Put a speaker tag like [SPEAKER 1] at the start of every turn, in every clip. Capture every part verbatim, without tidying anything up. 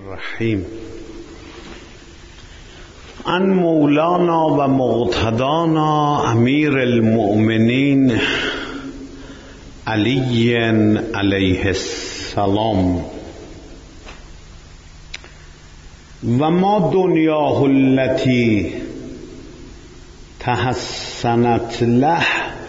[SPEAKER 1] الرحیم. ان مولانا و مقتدانا امیر المؤمنین علی علیه السلام و ما دنیاه التي تحسنت له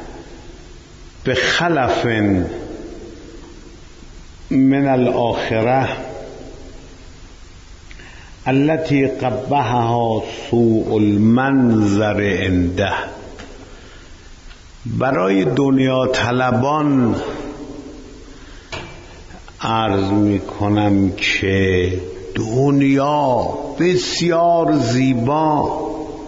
[SPEAKER 1] بخلف من الآخرة التي قبحها سوء المنظر عنده. برای دنیا طلبان عرض می کنم که دنیا بسیار زیبا،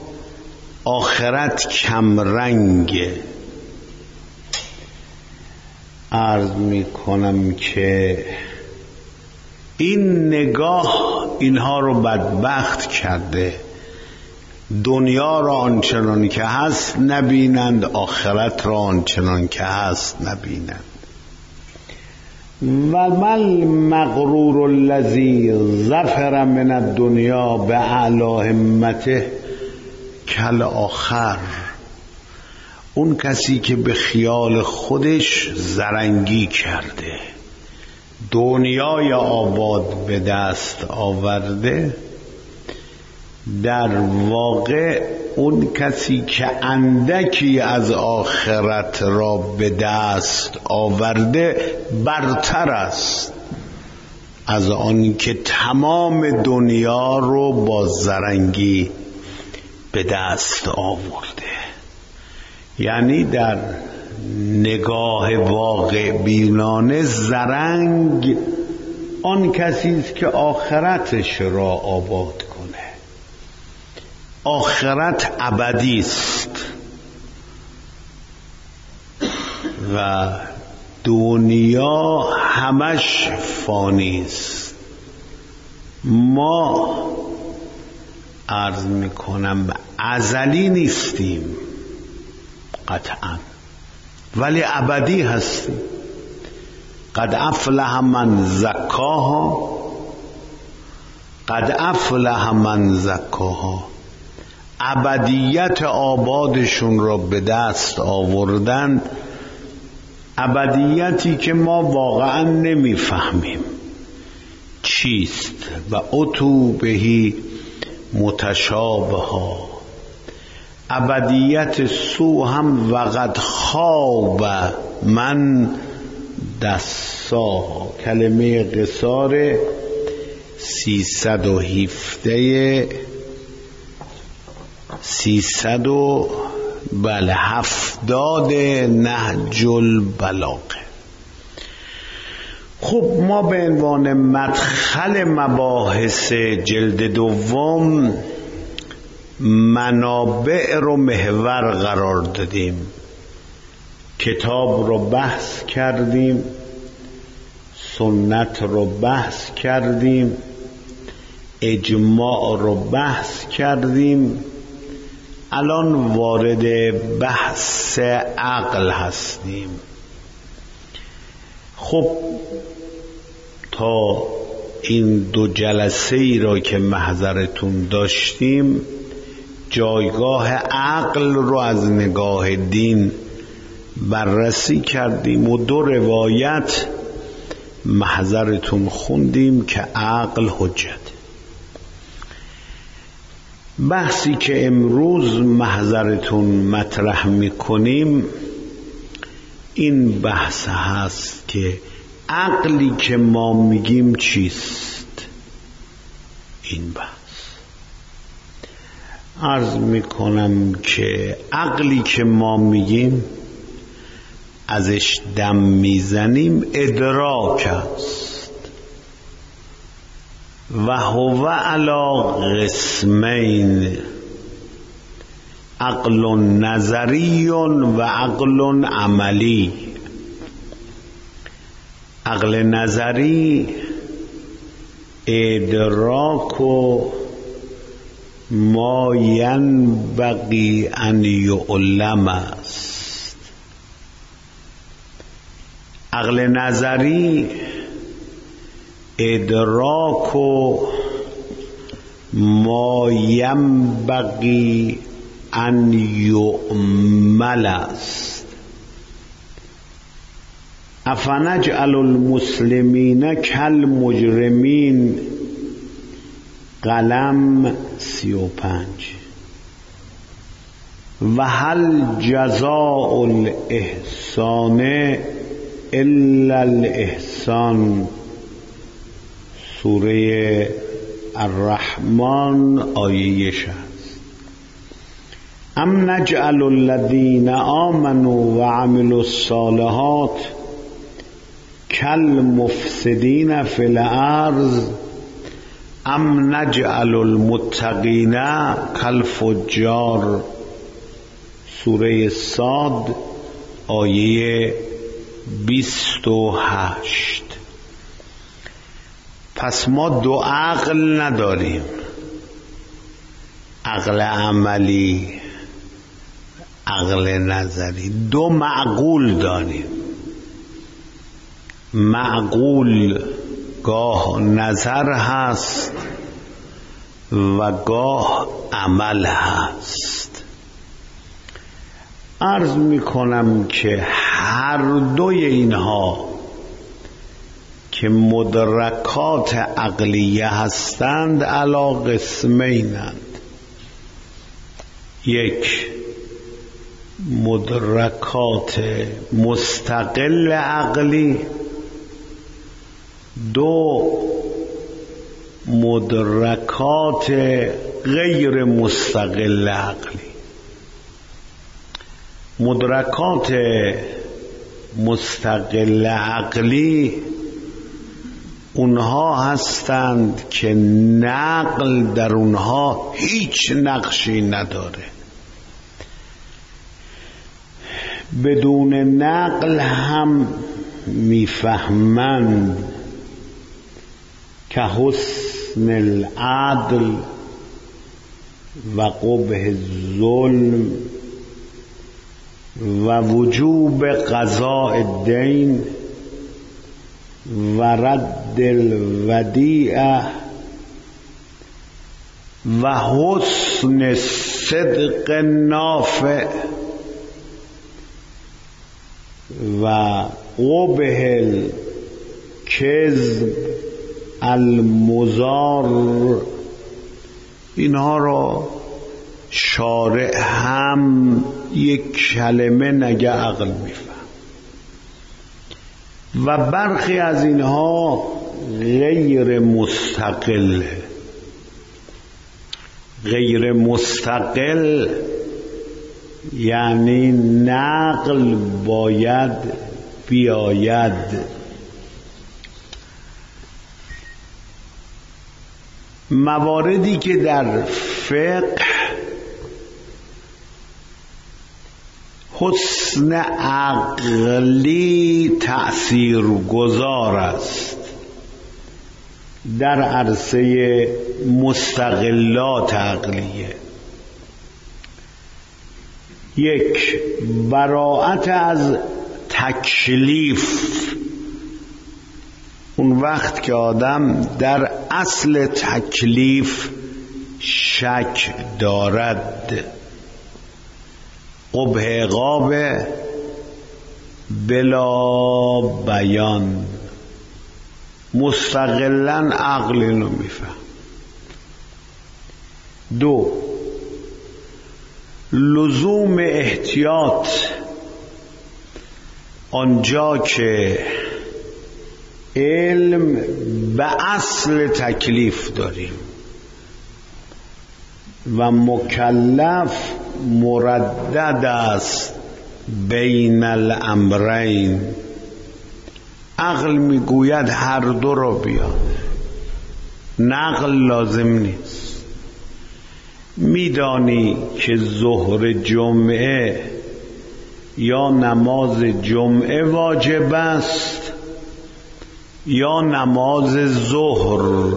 [SPEAKER 1] آخرت کمرنگه. عرض می کنم که این نگاه اینها رو بدبخت کرده، دنیا را آنچنان که هست نبینند، آخرت را آنچنان که هست نبینند. و مل مغرور الذی ظفر من الدنیا به اعلی همته کل آخر. اون کسی که به خیال خودش زرنگی کرده، دنیای آباد به دست آورده، در واقع اون کسی که اندکی از آخرت را به دست آورده برتر است از آن که تمام دنیا رو با زرنگی به دست آورده. یعنی در نگاه واقع بینانه زرنگ آن کسی است که آخرتش را آباد کنه. آخرت ابدی است و دنیا همش فانی است. ما عرض میکنم ازلی نیستیم قطعا، ولی ابدی هستیم. قد افلح من زکاها، قد افلح من زکاها. ابدیت آبادشون را به دست آوردن، ابدیتی که ما واقعا نمیفهمیم چیست. و اتو بهی متشابها. ابدیت سو هم وقت خواب من دستا. کلمه قصار سیصد و هفده سیصد و بله هفتاد نهج البلاغه. خب ما به عنوان مدخل مباحث جلد دوم منابع رو محور قرار دادیم. کتاب رو بحث کردیم، سنت رو بحث کردیم، اجماع رو بحث کردیم. الان وارد بحث عقل هستیم. خب تا این دو جلسه ای را که محضرتون داشتیم جایگاه عقل رو از نگاه دین بررسی کردیم و دو روایت محضرتون خوندیم که عقل حجت. بحثی که امروز محضرتون مطرح میکنیم این بحث هست که عقلی که ما میگیم چیست. این بحث عرض میکنم که عقلی که ما میگیم ازش دم میزنیم ادراک است و هو علی قسمین، عقل نظری و عقل عملی. عقل نظری ادراک و ما ینبغی ان یعلم است. عقل نظری ادراک و ما ینبغی ان یعمل است. افنجعل المسلمین کالمجرمین. قلم سی و پنج. و هل جزاء الاحسان الا الاحسان. سوره الرحمن آیه شصت. ام نجعل الذین آمنوا وعملوا الصالحات کالمفسدین فی الارض ام نجعل المتقین کالفجار. سوره صاد آیه بیست و هشت. پس ما دو عقل نداریم، عقل عملی، عقل نظری. دو معقول داریم. معقول گاه نظر هست و گاه عمل هست. عرض می کنم که هر دوی اینها که مدرکات عقلیه هستند علی قسمینند. یک، مدرکات مستقل عقلی. دو، مدرکات غیر مستقل عقلی. مدرکات مستقل عقلی اونها هستند که نقل در اونها هیچ نقشی نداره. بدون نقل هم میفهمند که حسن العدل و قبح الظلم و وجوب قضاء الدین و رد الودیعه و حسن صدق نافع و قبح الکذب المضار، اینها را شارع هم یک کلمه نگه عقل میفهم و برخی از اینها غیر مستقل. غیر مستقل یعنی نقل باید بیاید. مواردی که در فقه حسن عقلی تأثیر گذار است در عرصه مستقلات عقلیه. یک، براءت از تکلیف. اون وقت که آدم در اصل تکلیف شک دارد. قبح عقاب بلا بیان. مستقلا عقل اینو میفهم. دو، لزوم احتیاط آنجا که علم به اصل تکلیف داریم و مکلف مردد است بین الامرین. عقل میگوید هر دو را بیاد، نقل لازم نیست. میدانی که ظهر جمعه یا نماز جمعه واجب است یا نماز ظهر.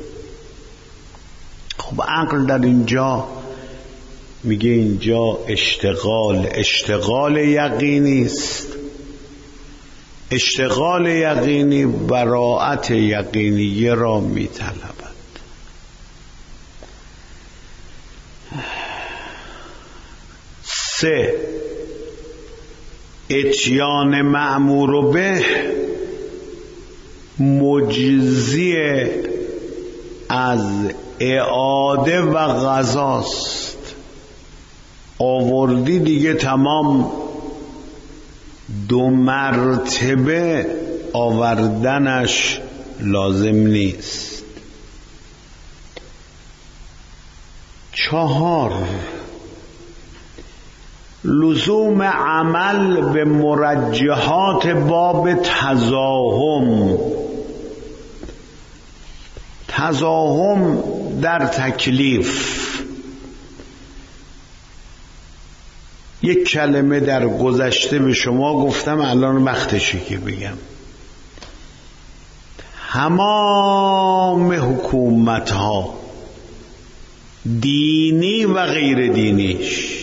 [SPEAKER 1] خب عقل در اینجا میگه اینجا اشتغال اشتغال یقینی است. اشتغال یقینی براءت یقینیه را می طلبد. سه، اتیان مأمور به مجزی از اعاده و قضاست. آوردی دیگه تمام، دو مرتبه آوردنش لازم نیست. چهار، لزوم عمل به مرجحات باب تزاحم. تزاحم در تکلیف. یک کلمه در گذشته به شما گفتم، الان وقتشه که بگم. تمام حکومت ها، دینی و غیر دینیش،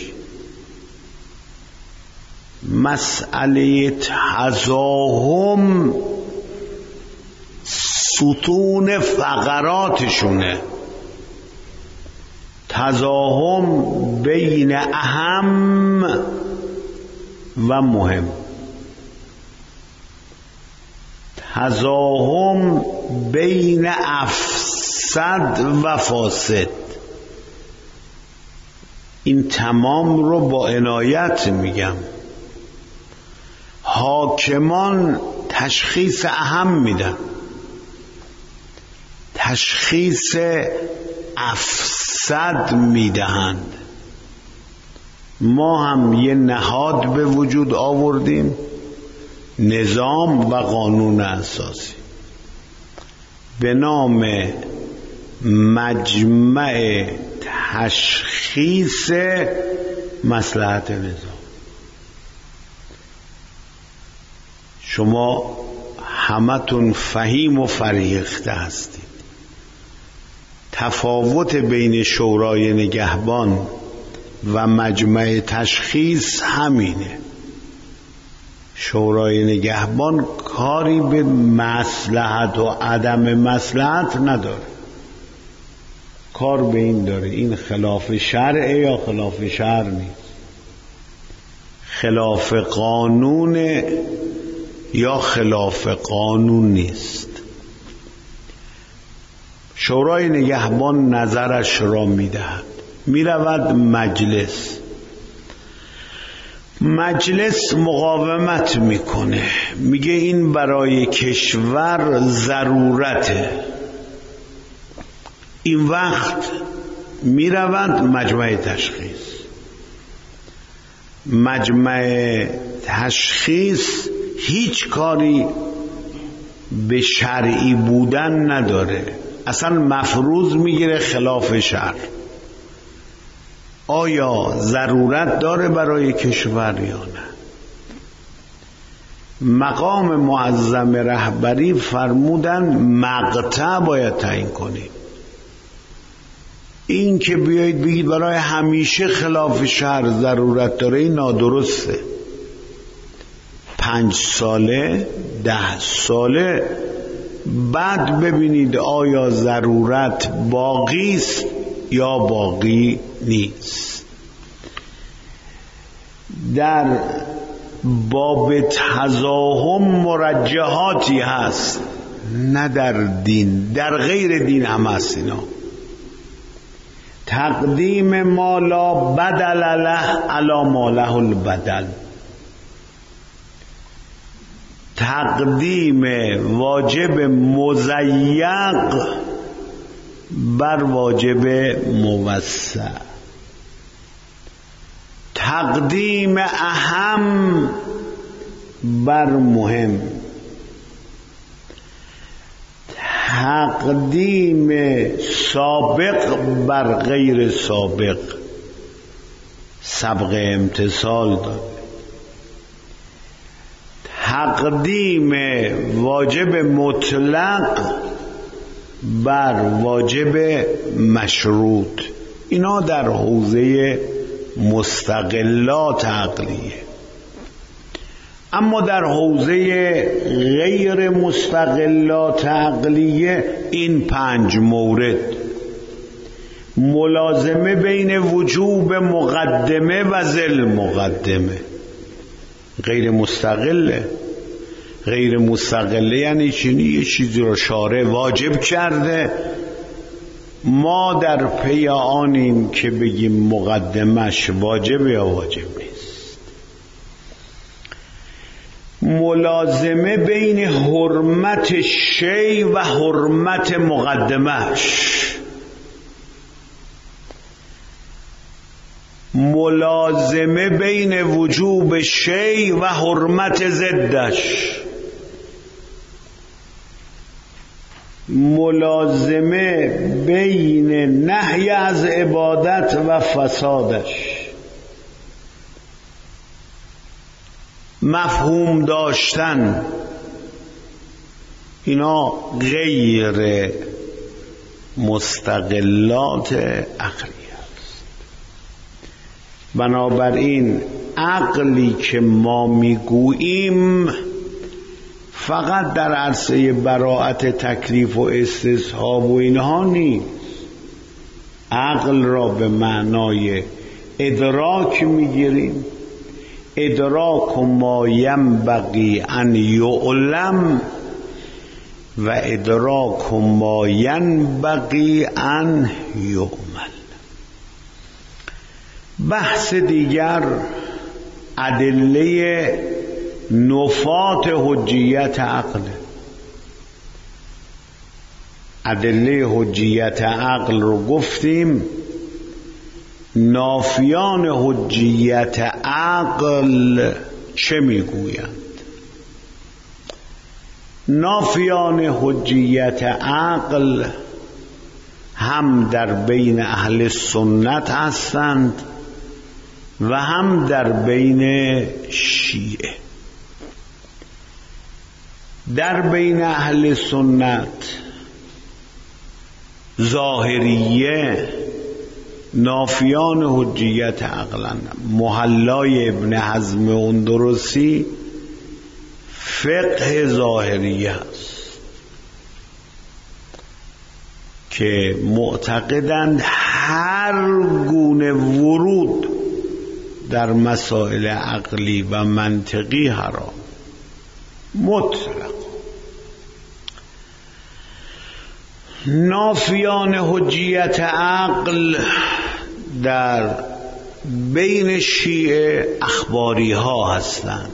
[SPEAKER 1] مسئله تزاحم ستون فقراتشونه. تزاحم بین اهم و مهم، تزاحم بین افسد و فاسد. این تمام رو با عنایت میگم. حاکمان تشخیص اهم میدن، تشخیص افسد میدهند. ما هم یه نهاد به وجود آوردیم، نظام و قانون اساسی، به نام مجمع تشخیص مصلحت نظام. شما همتون فهیم و فریخته هستید. تفاوت بین شورای نگهبان و مجمع تشخیص همینه. شورای نگهبان کاری به مصلحت و عدم مصلحت نداره، کار به این داره این خلاف شرع یا خلاف شرع نیست، خلاف قانون یا خلاف قانون نیست. شورای نگهبان نظرش را میدهد، میرود مجلس، مجلس مقاومت میکنه، میگه این برای کشور ضرورته. این وقت میرود مجمع تشخیص. مجمع تشخیص هیچ کاری به شرعی بودن نداره، اصلا مفروض میگیره خلاف شرع. آیا ضرورت داره برای کشور یا نه؟ مقام معظم رهبری فرمودن مقطع باید تعیین کنیم. این که بیایید بگید برای همیشه خلاف شرع ضرورت داره، این نادرسته. پنج ساله، ده ساله بعد ببینید آیا ضرورت باقی است یا باقی نیست. در باب تزاحم مرجحاتی هست، نه در دین، در غیر دین هم هست. اینا تقدیم ما لا بدل له علی ما له البدل، تقدیم واجب مضیق بر واجب موسع، تقدیم اهم بر مهم، تقدیم سابق بر غیر سابق. سبق امتثال داره. تقدیم واجب مطلق بر واجب مشروط. اینا در حوزه مستقلات عقلیه. اما در حوزه غیر مستقلات عقلیه این پنج مورد ملازمه بین وجوب مقدمه و ذل مقدمه. غیر مستقله غیر مستقله یعنی چی؟ یه چیزی رو شارع واجب کرده، ما در پی آنیم که بگیم مقدمش واجب یا واجب نیست. ملازمه بین حرمت شی و حرمت مقدمش، ملازمه بین وجوب شی و حرمت ضدش، ملازمه بین نهی از عبادت و فسادش، مفهوم داشتن، اینا غیر مستقلات عقلی است. بنابراین عقلی که ما میگوییم فقط در عرصه براءت تکلیف و استصحاب و اینها نیست. عقل را به معنای ادراک میگیریم، ادراک ما ینبغی ان یعلم و ادراک ما ینبغی ان یعمل. بحث دیگر ادله نفات حجیت عقل. ادله حجیت عقل رو گفتیم، نافیان حجیت عقل چه میگویند؟ نافیان حجیت عقل هم در بین اهل سنت هستند و هم در بین شیعه. در بین اهل سنت ظاهریه نافیان حجیت عقلند. محلای ابن حزم اندرسی فقه ظاهریه است که معتقدند هر گونه ورود در مسائل عقلی و منطقی حرام مطلق. نافیان حجیت عقل در بین شیعه اخباری ها هستند.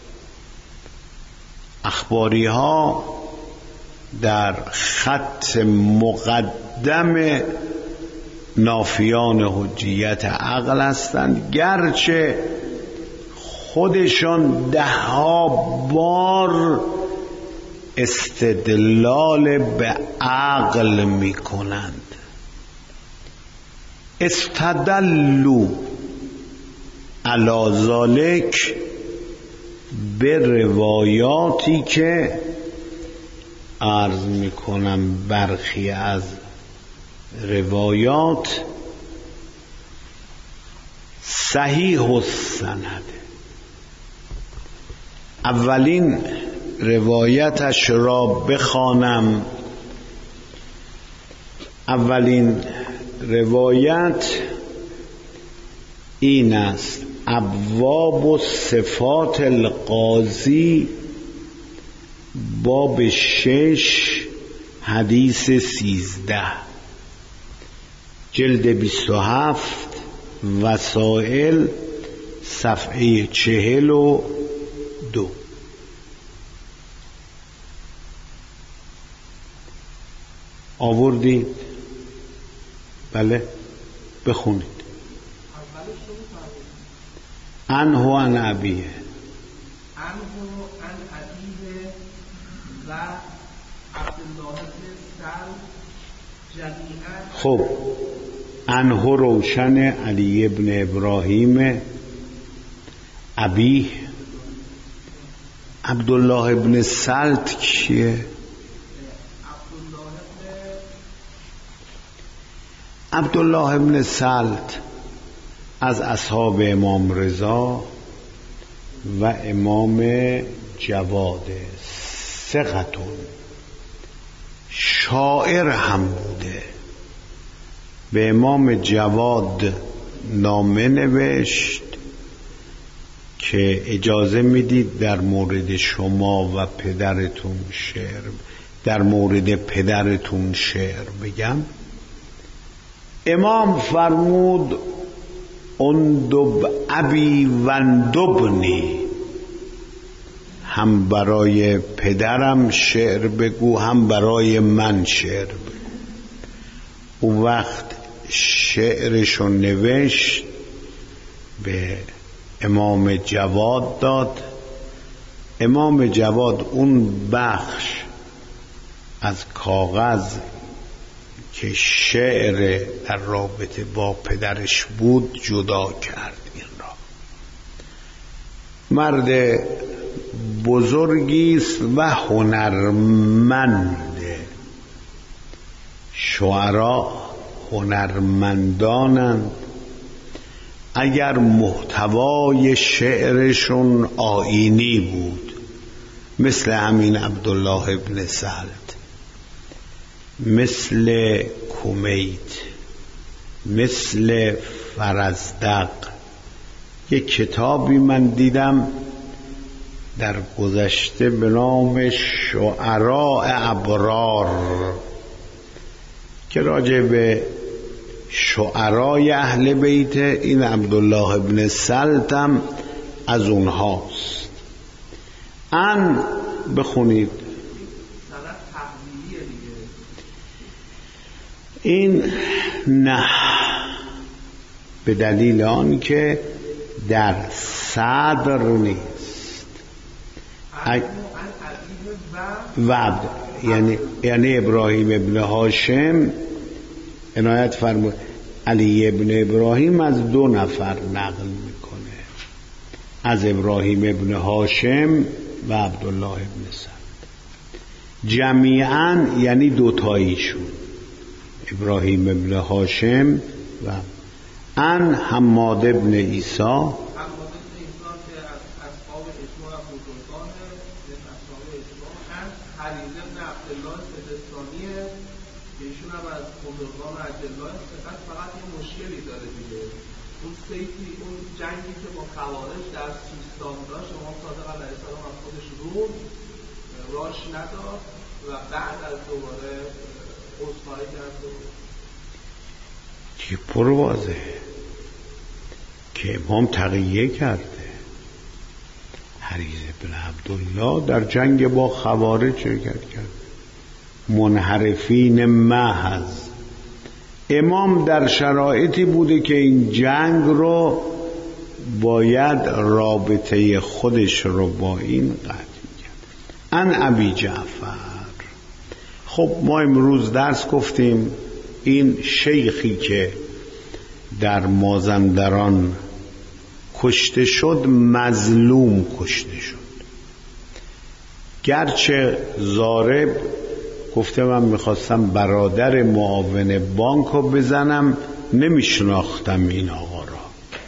[SPEAKER 1] اخباری ها در خط مقدم نافیان حجیت عقل هستند، گرچه خودشان ده ها بار استدلال به عقل می کنند. استدلوا علی ذلک به روایاتی که عرض می کنم برخی از روایات صحیح السند. اولین روایتش را بخوانم. اولین روایت این است: ابواب صفات القاضی، باب شش، حدیث سیزده، جلد بیست و هفت، وسائل، صفحه چهل و دو. آوردید؟ بله بخونید. عنه و عن ابیه،
[SPEAKER 2] عنه عن ابیه و عبدالله بن سلم جمیعا.
[SPEAKER 1] خب عنه روشن، علی ابن ابراهیم، ابیه عبدالله ابن سلت کیه؟ عبدالله ابن سلت از اصحاب امام رضا و امام جواد ثقتون، شاعر هم بوده. به امام جواد نامه نوشت که اجازه میدید در مورد شما و پدرتون شعر در مورد پدرتون شعر بگم؟ امام فرمود اندب ابی وندبنی، هم برای پدرم شعر بگو هم برای من شعر بگو. اون وقت شعرشو نوشت به امام جواد داد. امام جواد اون بخش از کاغذ که شعر در رابطه با پدرش بود جدا کرد. این را مرد بزرگی است و هنرمند. شعرا هنرمندانند. اگر محتوای شعرشون آیینی بود، مثل همین عبدالله ابن سعد، مثل کمیت، مثل فرزدق. یک کتابی من دیدم در گذشته به نام شعراء ابرار که راجع به شعرای اهل بیت، این عبدالله ابن سلطم از اونهاست. ان بخونید. این نه، به دلیل آن که در صدر نیست. و یعنی یعنی ابراهیم ابن هاشم عنایت فرمود. علی ابن ابراهیم از دو نفر نقل میکنه، از ابراهیم ابن هاشم و عبدالله ابن سعد. جمیعاً یعنی دوتاییشون، ابراهیم ابن هاشم و ان حماد ابن عیسی.
[SPEAKER 2] جنگی که با خوارج در سیستان داشت، امام صادق علیه السلام از خودش رو راش نداد و بعد از دوباره عذرخواهی کرد و
[SPEAKER 1] که پر واضحه که امام تقیه کرده. حریز بن عبدالله در جنگ با خوارج شرکت کرد. منحرفین محض. امام در شرایطی بوده که این جنگ رو باید رابطه خودش رو با این قطع کرد. ان ابی جعفر. خب ما امروز درس گفتیم این شیخی که در مازندران کشته شد مظلوم کشته شد. گرچه ضارب گفته من میخواستم برادر معاون بانک رو بزنم، نمیشناختم این آقا را.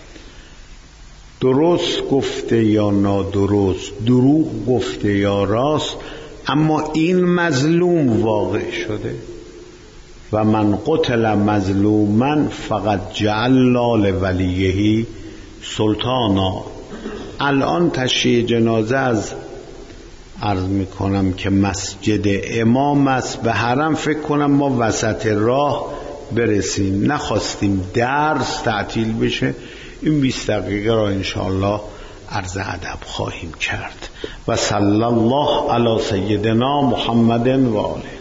[SPEAKER 1] درست گفته یا نادرست، دروغ گفته یا راست، اما این مظلوم واقع شده. و من قتل مظلوما فقط جعلنا لولیه سلطانا. الان تشییع جنازه از عرض میکنم که مسجد امام است، به حرم فکر کنم ما وسط راه برسیم، نخواستیم درس تعطیل بشه. این بیست دقیقه را انشاءالله عرض ادب خواهیم کرد. و صلی الله علی سیدنا محمد و آله.